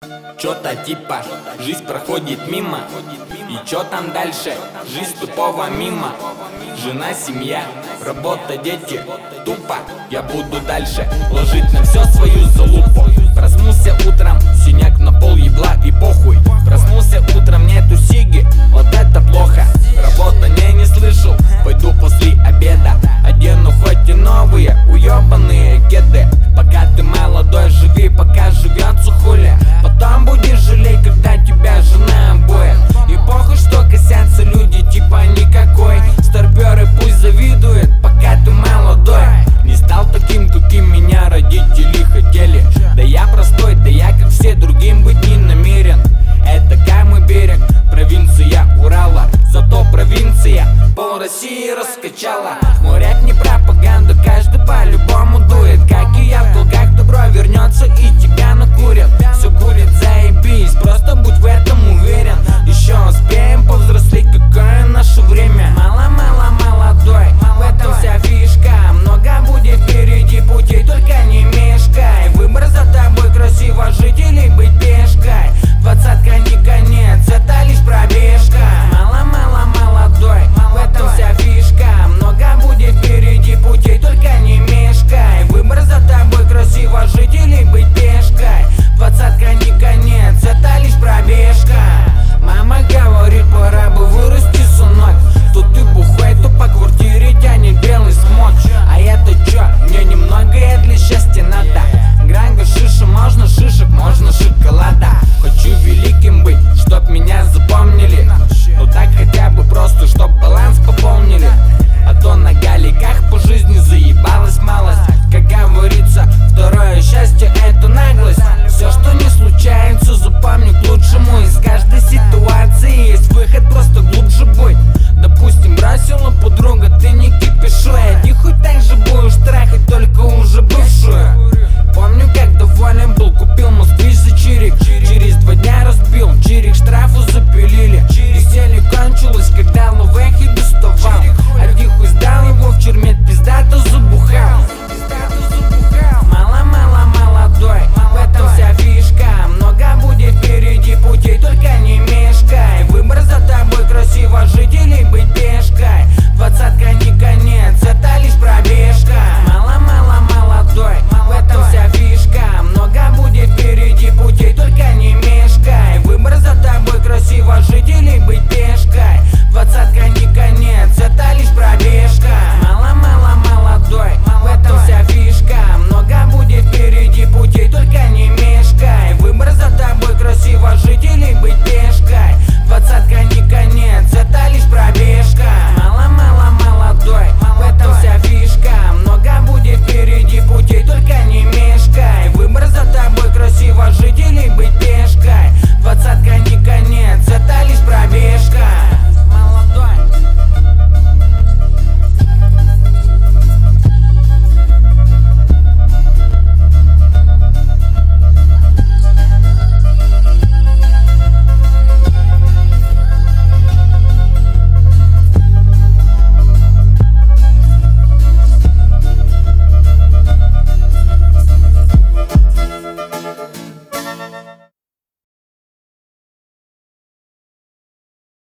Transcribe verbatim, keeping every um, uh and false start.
Чё-то типа жизнь проходит мимо. И чё там дальше? Жизнь тупого мимо. Жена, семья, работа, дети. Тупо я буду дальше ложить на все свою залупу. Проснулся утром, синяк на пол ебла и похуй. Проснулся утром, нету сиги, вот это плохо. Работа не, не слышал, пойду после обеда. Одену хоть и новые, уебанные кеды. Пока ты молодой, живи, пока живется хули. Потом будешь жалеть, когда тебя жена обоет. И похуй, что косятся люди, типа никакой. Старперы пусть завидуют, пока ты молодой. Не стал таким, каким меня родители хотели. Да я простой, да я как все другим быть не намерен. Это Камый берег, провинция Урала. Зато провинция пол России раскачала. Мой рэп не пропаганда, каждый по-любому